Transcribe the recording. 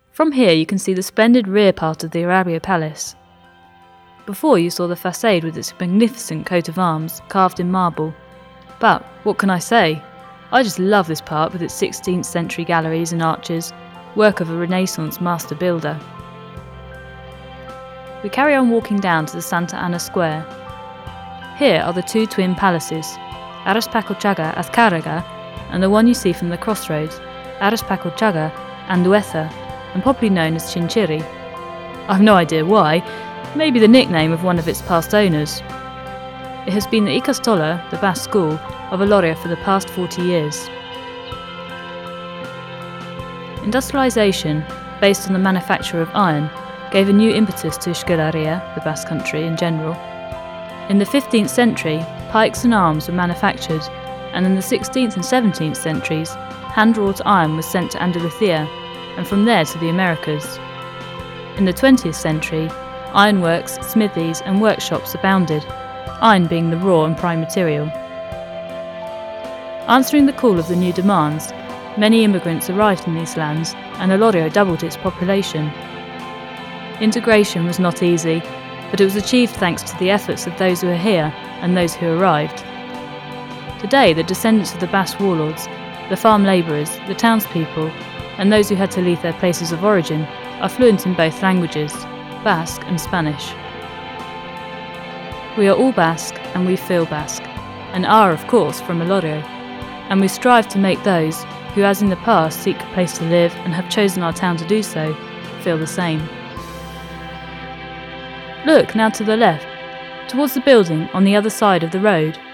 From here you can see the splendid rear part of the Arabia Palace. Before you saw the facade with its magnificent coat of arms carved in marble. But what can I say? I just love this part with its 16th century galleries and arches, work of a Renaissance master builder. We carry on walking down to the Santa Anna Square. Here are the two twin palaces, Arespacochaga Azcárraga and the one you see from the crossroads, Arespacochaga Andueza, and popularly known as Chinchirri. I've no idea why, maybe the nickname of one of its past owners. It has been the Ikastola, the Basque school, of Oloria for the past 40 years. Industrialisation, based on the manufacture of iron, gave a new impetus to Euskal Herria, the Basque country in general. In the 15th century, pikes and arms were manufactured, and in the 16th and 17th centuries, hand-wrought iron was sent to Andalusia, and from there to the Americas. In the 20th century, ironworks, smithies and workshops abounded, iron being the raw and prime material. Answering the call of the new demands, many immigrants arrived in these lands, and Olorio doubled its population. Integration was not easy, but it was achieved thanks to the efforts of those who were here and those who arrived. Today, the descendants of the Basque warlords, the farm labourers, the townspeople, and those who had to leave their places of origin are fluent in both languages, Basque and Spanish. We are all Basque and we feel Basque, and are, of course, from Olorio, and we strive to make those who, as in the past, seek a place to live and have chosen our town to do so, feel the same. Look, now to the left, towards the building on the other side of the road.